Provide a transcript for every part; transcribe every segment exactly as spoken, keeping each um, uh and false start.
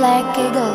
Black Eagle.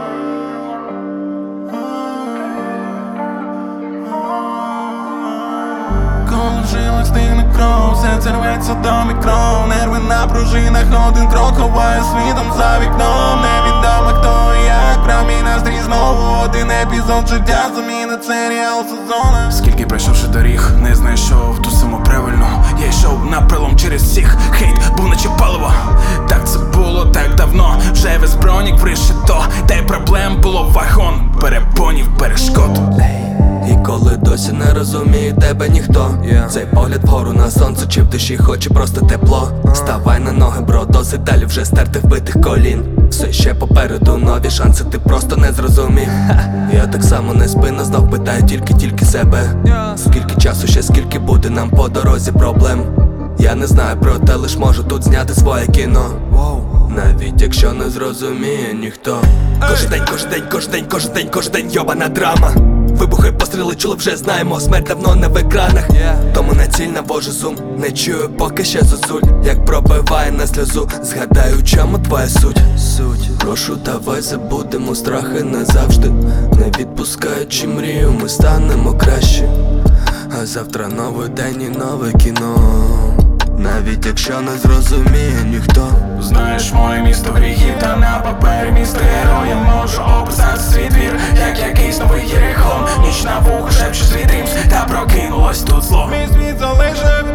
Коли в жилах стигне кров, серце рветься до мікро. Нерви на пружинах, один крок ховає світом за вікном. Невідомо хто і як, правий настрій знову. Один епізод життя замінить серіал сезону. Скільки пройшовши доріг, не знайшов ту саму правильну. Я йшов наприлом через всіх, хейт був наче паливо. Так це було так давно, вже весь бронік в решето. Та й проблем було вагон, перепонів, перешкод. І коли досі не розуміє тебе ніхто, yeah. Цей погляд вгору на сонце, чи в душі хоче просто тепло. Ставай на ноги, бро, досить далі вже стерти вбитих колін. Все ще попереду нові шанси, ти просто не зрозумів. Я так само не спина, знов питаю тільки-тільки себе. Скільки часу ще, скільки буде нам по дорозі проблем. Я не знаю, проте лиш можу тут зняти своє кіно. Навіть якщо не зрозуміє ніхто. Кожен день, кожен день, кожен день, кожен день, кожен день йобана драма. Вибухи, постріли, чули, вже знаємо, смерть давно не в екранах. Тому на ціль навожу зум, не чую, поки ще зозуль. Як пробиває на сльозу, згадаю, чому твоя суть. Суть. Прошу, давай забудемо страхи назавжди. Не відпускаючи мрію, ми станемо краще. А завтра новий день і нове кіно. Навіть якщо не зрозуміє ніхто. Знаєш моє місто гріхів, та на папері місто героя. Можу описати свій двір, як якийсь новий Єрихон. Ніч на вухо шепче свій дрімс, та прокинулось тут зло. Мій світ залишив